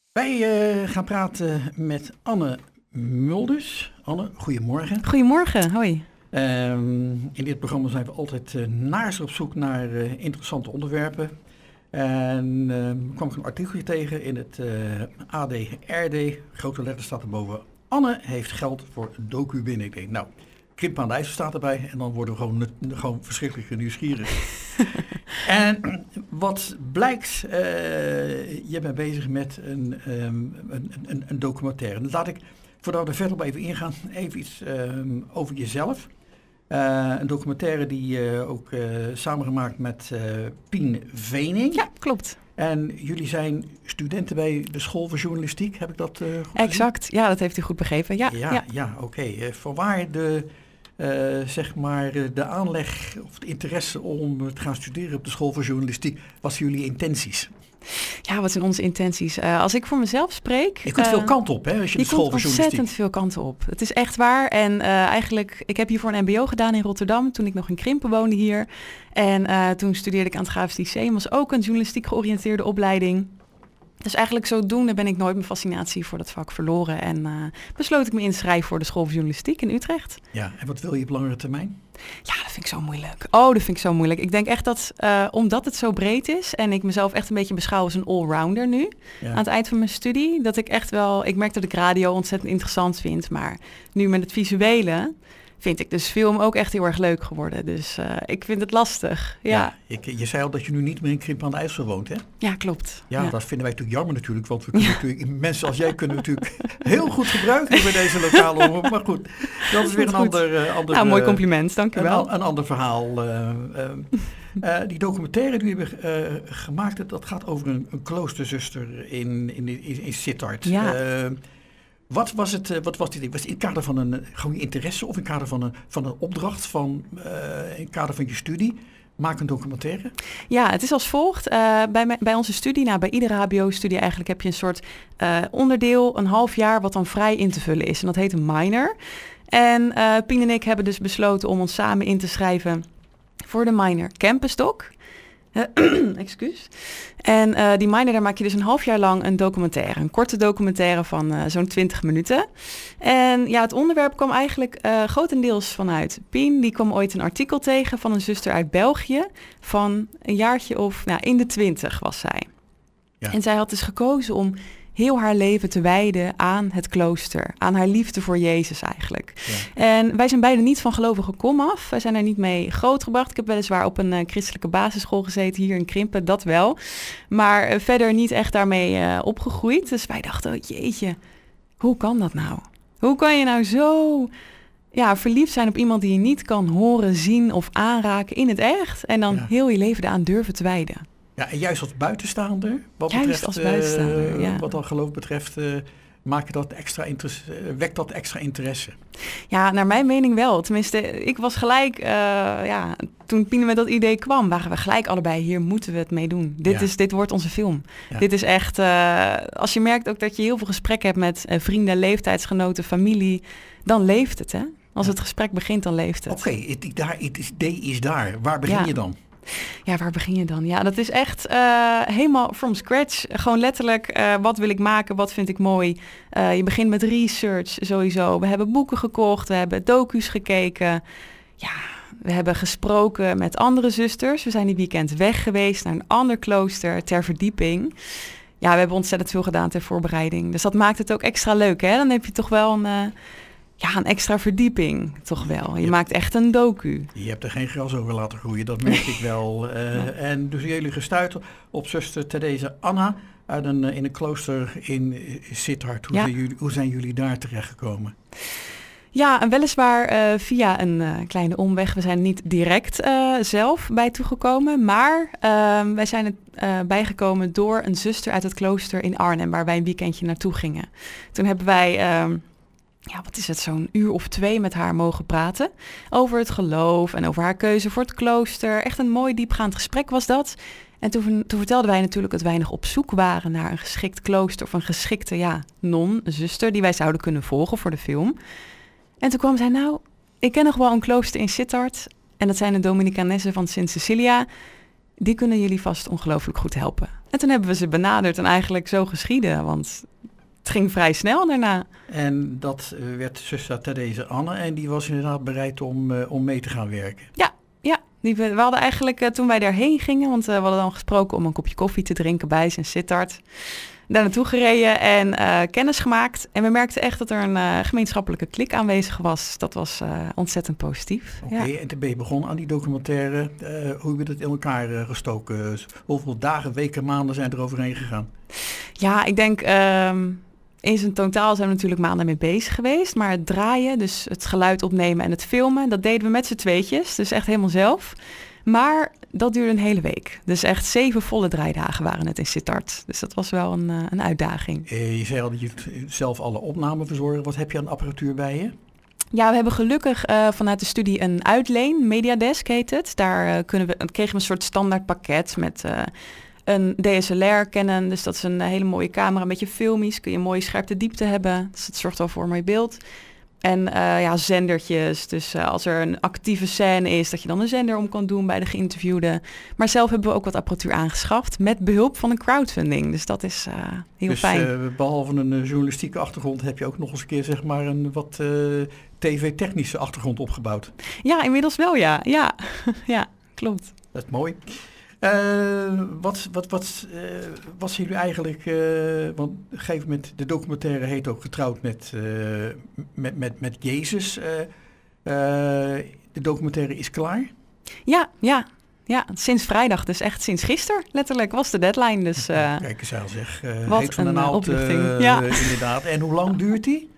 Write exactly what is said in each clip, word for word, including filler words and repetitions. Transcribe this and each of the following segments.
Wij uh, gaan praten met Anne Mulders. Anne, goedemorgen. Goedemorgen, hoi. Um, in dit programma zijn we altijd uh, naars op zoek naar uh, interessante onderwerpen. En uh, kwam ik een artikeltje tegen in het uh, A D R D. Grote letters staat erboven. Anne heeft geld voor docu binnen. Ik denk, nou, Krimp aan de IJssel staat erbij. En dan worden we gewoon, gewoon verschrikkelijk nieuwsgierig. En wat blijkt, uh, je bent bezig met een, um, een, een, een documentaire. Dan laat ik, voordat we er verder op even ingaan, even iets um, over jezelf. Uh, een documentaire die uh, ook uh, samengemaakt met uh, Pien Vening. Ja, klopt. En jullie zijn studenten bij de School voor Journalistiek, heb ik dat uh, goed Exact, gezien? Ja, dat heeft u goed begrepen. Ja, ja, ja. ja oké. Okay. Uh, vanwaar de... Uh, zeg maar de aanleg of de interesse om te gaan studeren op de School voor Journalistiek, wat zijn jullie intenties? Ja, wat zijn onze intenties? Uh, als ik voor mezelf spreek... Je kunt uh, veel kanten op, hè, als je, je de School voor Journalistiek... Je kunt ontzettend veel kanten op. Het is echt waar. En uh, eigenlijk, ik heb hiervoor een mbo gedaan in Rotterdam, toen ik nog in Krimpen woonde hier. En uh, toen studeerde ik aan het Grafisch Lyceum, was ook een journalistiek georiënteerde opleiding. Dus eigenlijk zodoende ben ik nooit mijn fascinatie voor dat vak verloren. En uh, besloot ik me in te schrijven voor de School voor Journalistiek in Utrecht. Ja, en wat wil je op langere termijn? Ja, dat vind ik zo moeilijk. Oh, dat vind ik zo moeilijk. Ik denk echt dat, uh, omdat het zo breed is en ik mezelf echt een beetje beschouw als een allrounder nu, ja. Aan het eind van mijn studie, dat ik echt wel, ik merk dat ik radio ontzettend interessant vind, maar nu met het visuele vind ik dus film ook echt heel erg leuk geworden. Dus uh, ik vind het lastig. Ja. Ja, ik, je zei al dat je nu niet meer in Krimpen aan de IJssel woont, hè? Ja, klopt. Ja, ja, dat vinden wij natuurlijk jammer natuurlijk. Want we kunnen ja. natuurlijk, mensen als jij kunnen natuurlijk heel goed gebruiken bij deze lokale omroep. Maar goed, dat is weer een ander, uh, ander... Nou, mooi compliment, dank u wel. Een, een ander verhaal. Uh, uh, uh, die documentaire die we hebben uh, gemaakt, dat gaat over een, een kloosterzuster in, in, in, in Sittard. Ja. Uh, Wat was het, wat was dit? Was het in het kader van een gewoon je interesse of in het kader van een, van een opdracht, van, uh, in het kader van je studie? Maak een documentaire? Ja, het is als volgt. Uh, bij, me, bij onze studie, nou, bij iedere hbo-studie eigenlijk heb je een soort uh, onderdeel, een half jaar, wat dan vrij in te vullen is. En dat heet een minor. En uh, Pien en ik hebben dus besloten om ons samen in te schrijven voor de minor Campus Doc. Uh, excuus. En uh, die minor, daar maak je dus een half jaar lang een documentaire. Een korte documentaire van uh, zo'n twintig minuten. En ja, het onderwerp kwam eigenlijk uh, grotendeels vanuit Pien. Die kwam ooit een artikel tegen van een zuster uit België. Van een jaartje of, nou, in de twintig was zij. Ja. En zij had dus gekozen om heel haar leven te wijden aan het klooster. Aan haar liefde voor Jezus eigenlijk. Ja. En wij zijn beide niet van gelovige kom af. Wij zijn er niet mee grootgebracht. Ik heb weliswaar op een uh, christelijke basisschool gezeten hier in Krimpen, dat wel. Maar uh, verder niet echt daarmee uh, opgegroeid. Dus wij dachten, jeetje, hoe kan dat nou? Hoe kan je nou zo ja, verliefd zijn op iemand die je niet kan horen, zien of aanraken in het echt? En dan ja. heel je leven eraan durven te wijden. Ja, en juist als buitenstaander, wat juist betreft, als buitenstaander, uh, ja. wat dan geloof betreft, uh, maak je dat extra interesse, uh, wekt dat extra interesse? Ja, naar mijn mening wel. Tenminste, ik was gelijk, uh, ja, toen Pien met dat idee kwam, waren we gelijk allebei, hier moeten we het mee doen. Dit, ja. is, dit wordt onze film. Ja. Dit is echt, uh, als je merkt ook dat je heel veel gesprekken hebt met uh, vrienden, leeftijdsgenoten, familie, dan leeft het, hè? Als ja. het gesprek begint, dan leeft het. Oké, okay, het, het idee is daar. Waar begin ja. je dan? Ja, waar begin je dan? Ja, dat is echt uh, helemaal from scratch. Gewoon letterlijk, uh, wat wil ik maken? Wat vind ik mooi? Uh, je begint met research sowieso. We hebben boeken gekocht, we hebben docu's gekeken. Ja, we hebben gesproken met andere zusters. We zijn die weekend weg geweest naar een ander klooster ter verdieping. Ja, we hebben ontzettend veel gedaan ter voorbereiding. Dus dat maakt het ook extra leuk, hè? Dan heb je toch wel een... Uh, Ja, een extra verdieping, toch wel. Je, je maakt echt een docu. Je hebt er geen gras over laten groeien, dat merk ik wel. Uh, ja. En dus jullie gestuurd op zuster Therese Anna uit een, in een klooster in Sittard. Hoe, ja. zijn jullie, hoe zijn jullie daar terechtgekomen? Ja, en weliswaar uh, via een uh, kleine omweg. We zijn er niet direct uh, zelf bij toegekomen. Maar uh, wij zijn er uh, bijgekomen door een zuster uit het klooster in Arnhem, waar wij een weekendje naartoe gingen. Toen hebben wij... Uh, Ja, wat is het, zo'n uur of twee met haar mogen praten over het geloof en over haar keuze voor het klooster. Echt een mooi diepgaand gesprek was dat. En toen, toen vertelden wij natuurlijk dat wij nog op zoek waren naar een geschikt klooster of een geschikte ja, non, een zuster die wij zouden kunnen volgen voor de film. En toen kwam zij, nou, ik ken nog wel een klooster in Sittard en dat zijn de Dominicanessen van Sint Cecilia. die kunnen jullie vast ongelooflijk goed helpen. En toen hebben we ze benaderd en eigenlijk zo geschieden, want het ging vrij snel daarna. En dat uh, werd zuster Therese Anne en die was inderdaad bereid om, uh, om mee te gaan werken. Ja, ja. Die, we, we hadden eigenlijk uh, toen wij daarheen gingen, want uh, we hadden dan gesproken om een kopje koffie te drinken bij ze in Sittard. Daar naartoe gereden en uh, kennis gemaakt. En we merkten echt dat er een uh, gemeenschappelijke klik aanwezig was. Dat was uh, ontzettend positief. Oké, okay, ja. En toen ben je begonnen aan die documentaire. Uh, hoe heb je dat in elkaar uh, gestoken? Hoeveel dagen, weken, maanden zijn er overheen gegaan? Ja, ik denk... Um, in zijn totaal zijn we natuurlijk maanden mee bezig geweest. Maar het draaien, dus het geluid opnemen en het filmen... dat deden we met z'n tweetjes. Dus echt helemaal zelf. Maar dat duurde een hele week. Dus echt zeven volle draaidagen waren het in Sittard. Dus dat was wel een, uh, een uitdaging. Uh, je zei al dat je zelf alle opnamen verzorgen. Wat heb je aan apparatuur bij je? Ja, we hebben gelukkig uh, vanuit de studie een uitleen. Mediadesk heet het. Daar uh, kunnen we, kregen we een soort standaard pakket met... Uh, een D S L R kennen, dus dat is een hele mooie camera, een beetje filmisch. Kun je een mooie scherpte diepte hebben, dus het zorgt wel voor een mooi beeld. En uh, ja, zendertjes, dus uh, als er een actieve scène is, dat je dan een zender om kan doen bij de geïnterviewden. Maar zelf hebben we ook wat apparatuur aangeschaft met behulp van een crowdfunding, dus dat is uh, heel dus, fijn. Uh, behalve een uh, journalistieke achtergrond heb je ook nog eens een keer zeg maar een wat uh, tv-technische achtergrond opgebouwd. Ja, inmiddels wel ja, ja, ja, klopt. Dat is mooi. Uh, wat, wat, wat, uh, wat zien jullie eigenlijk, uh, want op een gegeven moment, de documentaire heet ook Getrouwd met, uh, met, met, met Jezus. Uh, uh, de documentaire is klaar? Ja, ja, ja, sinds vrijdag, dus echt sinds gisteren letterlijk was de deadline. Dus, uh, Kijk eens aan zeg, uh, wat heet van een de naald, opluchting. Uh, ja. inderdaad. En hoe lang duurt die?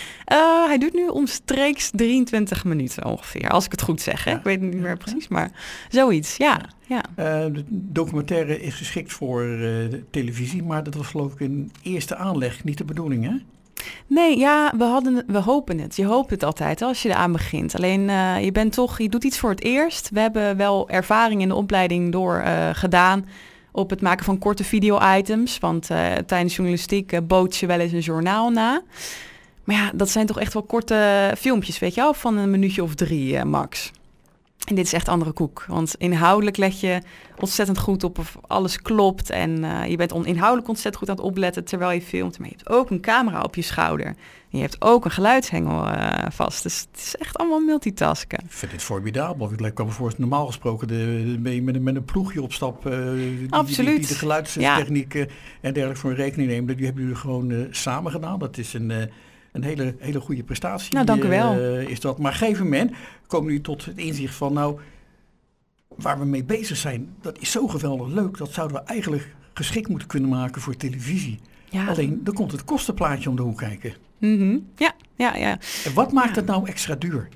Uh, hij duurt nu omstreeks drieëntwintig minuten ongeveer, als ik het goed zeg. Hè? Ja. Ik weet het niet meer precies, maar zoiets, ja. ja. Uh, de documentaire is geschikt voor uh, de televisie, maar dat was geloof ik een eerste aanleg, niet de bedoeling, hè? Nee, ja, we, hadden, we hopen het. Je hoopt het altijd als je eraan begint. Alleen uh, je bent toch, je doet iets voor het eerst. We hebben wel ervaring in de opleiding door uh, gedaan op het maken van korte video-items. Want uh, tijdens journalistiek uh, bood je wel eens een journaal na. Maar ja, dat zijn toch echt wel korte filmpjes, weet je wel, van een minuutje of drie uh, max. En dit is echt andere koek, want inhoudelijk let je ontzettend goed op of alles klopt. En uh, je bent on- inhoudelijk ontzettend goed aan het opletten terwijl je filmt. Maar je hebt ook een camera op je schouder. En je hebt ook een geluidshengel uh, vast. Dus het is echt allemaal multitasken. Ik vind dit formidabel. Ik kan me voorstellen, normaal gesproken de, ben je met een, met een ploegje op stap. Uh, die, Absoluut. Die, die de geluidstechniek ja. uh, en dergelijke voor rekening nemen. Dat hebben jullie gewoon uh, samen gedaan. Dat is een... Uh, Een hele, hele goede prestatie. Nou, dank u wel. Uh, is dat. Maar op een gegeven moment komen jullie tot het inzicht van, nou, waar we mee bezig zijn, dat is zo geweldig leuk. Dat zouden we eigenlijk geschikt moeten kunnen maken voor televisie. Ja. Alleen, dan komt het kostenplaatje om de hoek kijken. Mm-hmm. Ja, ja, ja. En wat maakt ja. het nou extra duur?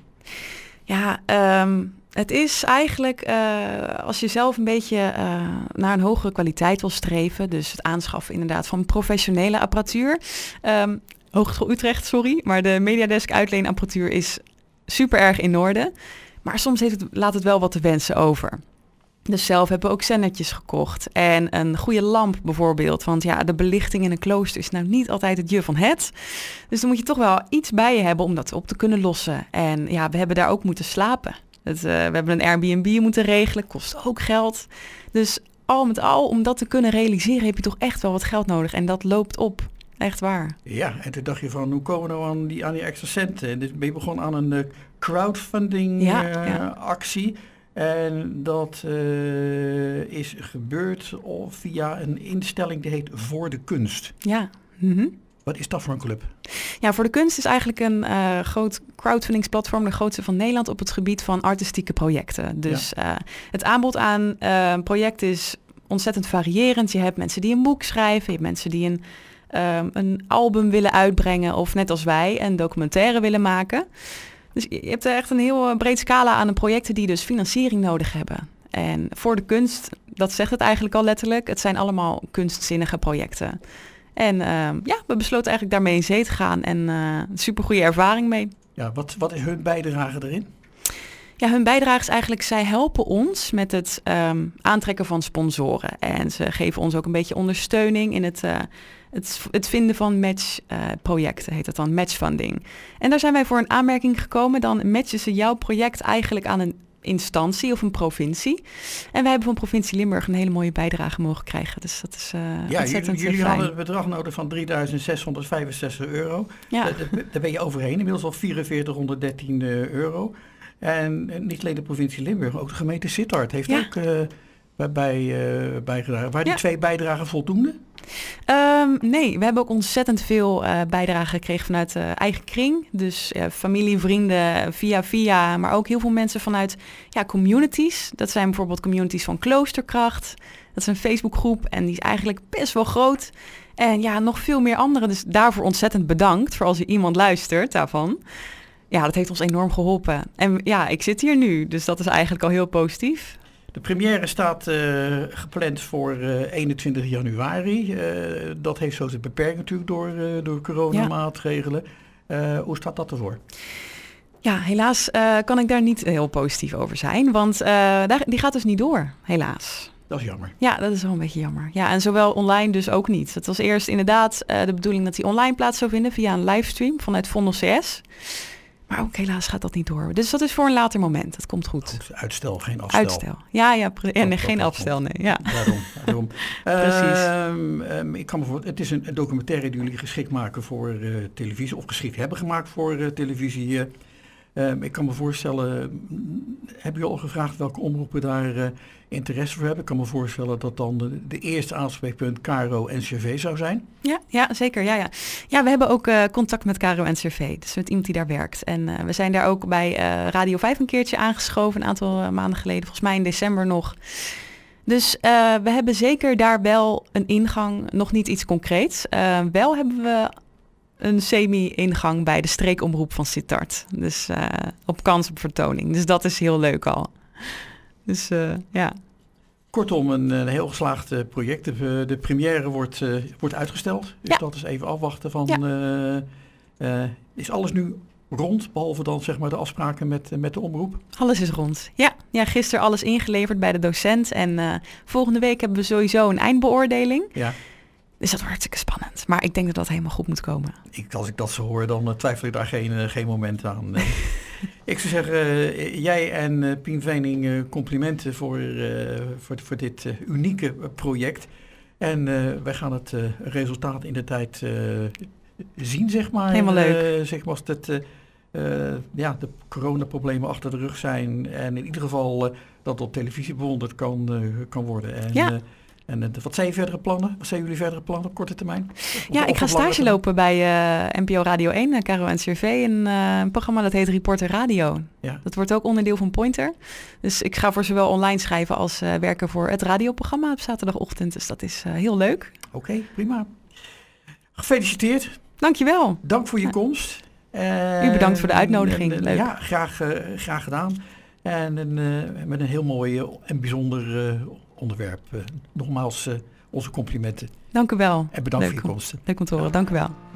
Ja, um, het is eigenlijk, uh, als je zelf een beetje uh, naar een hogere kwaliteit wil streven, dus het aanschaffen inderdaad van professionele apparatuur. Um, Hogeschool Utrecht, sorry, maar de Mediadesk uitleenapparatuur is super erg in orde. Maar soms heeft het, laat het wel wat te wensen over. Dus zelf hebben we ook zendertjes gekocht. En een goede lamp bijvoorbeeld. Want ja, de belichting in een klooster is nou niet altijd het je van het. Dus dan moet je toch wel iets bij je hebben om dat op te kunnen lossen. En ja, we hebben daar ook moeten slapen. Het, uh, we hebben een Airbnb moeten regelen, kost ook geld. Dus al met al, om dat te kunnen realiseren, heb je toch echt wel wat geld nodig. En dat loopt op. Echt waar. Ja, en toen dacht je van, hoe komen we nou aan die, aan die extra centen? En dus ben je begonnen aan een uh, crowdfunding ja, uh, ja. actie. En dat uh, is gebeurd via een instelling die heet Voor de Kunst. Ja. Mm-hmm. Wat is dat voor een club? Ja, Voor de Kunst is eigenlijk een uh, groot crowdfundingsplatform, de grootste van Nederland op het gebied van artistieke projecten. Dus ja. uh, het aanbod aan uh, projecten is ontzettend variërend. Je hebt mensen die een boek schrijven, je hebt mensen die een Um, een album willen uitbrengen of net als wij een documentaire willen maken. Dus je hebt er echt een heel breed scala aan de projecten die dus financiering nodig hebben. En Voor de Kunst, dat zegt het eigenlijk al letterlijk, het zijn allemaal kunstzinnige projecten. En um, ja, we besloten eigenlijk daarmee in zee te gaan en uh, een supergoeie ervaring mee. Ja, wat, wat is hun bijdrage erin? Ja, hun bijdrage is eigenlijk, zij helpen ons met het um, aantrekken van sponsoren. En ze geven ons ook een beetje ondersteuning in het... Uh, Het, het vinden van matchprojecten, uh, heet dat dan, matchfunding. En daar zijn wij voor een aanmerking gekomen. Dan matchen ze jouw project eigenlijk aan een instantie of een provincie. En wij hebben van provincie Limburg een hele mooie bijdrage mogen krijgen. Dus dat is uh, ja, ontzettend jullie, jullie fijn. hadden een bedrag nodig van drieduizend zeshonderdvijfenzestig euro. Ja. Daar, daar ben je overheen, inmiddels al vierenveertighonderddertien euro. En niet alleen de provincie Limburg, ook de gemeente Sittard heeft ja. ook uh, bij, bij, uh, bijgedragen. Waren die ja. twee bijdragen voldoende? Um, nee, we hebben ook ontzettend veel uh, bijdragen gekregen vanuit uh, eigen kring. Dus uh, familie, vrienden, via via, maar ook heel veel mensen vanuit ja, communities. Dat zijn bijvoorbeeld communities van Kloosterkracht. Dat is een Facebookgroep en die is eigenlijk best wel groot. En ja, nog veel meer anderen. Dus daarvoor ontzettend bedankt voor als er iemand luistert daarvan. Ja, dat heeft ons enorm geholpen. En ja, ik zit hier nu, dus dat is eigenlijk al heel positief. De première staat uh, gepland voor uh, eenentwintig januari. Uh, dat heeft zo zijn beperking natuurlijk door, uh, door coronamaatregelen. Uh, hoe staat dat ervoor? Ja, helaas uh, kan ik daar niet heel positief over zijn. Want uh, daar, die gaat dus niet door, helaas. Dat is jammer. Ja, dat is wel een beetje jammer. Ja, en zowel online dus ook niet. Het was eerst inderdaad uh, de bedoeling dat die online plaats zou vinden via een livestream vanuit Vondel C S. Maar ook helaas gaat dat niet door. Dus dat is voor een later moment. Dat komt goed. goed uitstel, geen afstel. Uitstel. Ja, ja. Pre- en nee, geen afstel, nee. Ja. Daarom. daarom. Precies. Uh, um, ik kan me voor, het is een, een documentaire die jullie geschikt maken voor uh, televisie. Of geschikt hebben gemaakt voor uh, televisie. Uh, um, ik kan me voorstellen, heb je al gevraagd welke omroepen daar uh, interesse voor hebben? Ik kan me voorstellen dat dan de, de eerste aanspreekpunt K R O N C R V zou zijn. Ja, ja zeker. Ja, ja. ja, we hebben ook uh, contact met K R O N C R V. Dus met iemand die daar werkt. En uh, we zijn daar ook bij uh, Radio vijf een keertje aangeschoven. Een aantal uh, maanden geleden. Volgens mij in december nog. Dus uh, we hebben zeker daar wel een ingang. Nog niet iets concreets. Uh, wel hebben we een semi-ingang bij de streekomroep van Sittard. Dus uh, op kans op vertoning. Dus dat is heel leuk al. Dus uh, ja. Kortom, een, een heel geslaagd uh, project. De, de première wordt, uh, wordt uitgesteld. Dus ja. dat is even afwachten van... Ja. Uh, uh, is alles nu rond, behalve dan zeg maar de afspraken met, uh, met de omroep? Alles is rond, ja. ja. Gisteren alles ingeleverd bij de docent. En uh, volgende week hebben we sowieso een eindbeoordeling. Ja. Dus dat wordt hartstikke spannend. Maar ik denk dat dat helemaal goed moet komen. Ik, als ik dat zo hoor, dan uh, twijfel ik daar geen, uh, geen moment aan. Uh, ik zou zeggen, uh, jij en uh, Pien Vening uh, complimenten voor, uh, voor, voor dit uh, unieke uh, project. En uh, wij gaan het uh, resultaat in de tijd uh, zien, zeg maar. Helemaal leuk. Uh, zeg maar als het, uh, uh, ja, de coronaproblemen achter de rug zijn. En in ieder geval uh, dat op televisie bewonderd kan, uh, kan worden. En, ja. Uh, En uh, wat zijn je verdere plannen? Wat zijn jullie verdere plannen op korte termijn? Of, ja, of ik ga stage lopen bij uh, N P O Radio één, K R O N C R V. Een, uh, een programma dat heet Reporter Radio. Ja. Dat wordt ook onderdeel van Pointer. Dus ik ga voor zowel online schrijven als uh, werken voor het radioprogramma op zaterdagochtend. Dus dat is uh, heel leuk. Oké, okay, prima. Gefeliciteerd. Dankjewel. Dank voor je ja. komst. Uh, U bedankt voor de uitnodiging. En, en, leuk. Ja, graag, uh, graag gedaan. En uh, met een heel mooi en bijzonder uh, onderwerp. Uh, nogmaals uh, onze complimenten. Dank u wel. En bedankt leuk voor je komst. Leuk om te horen. Dank u wel.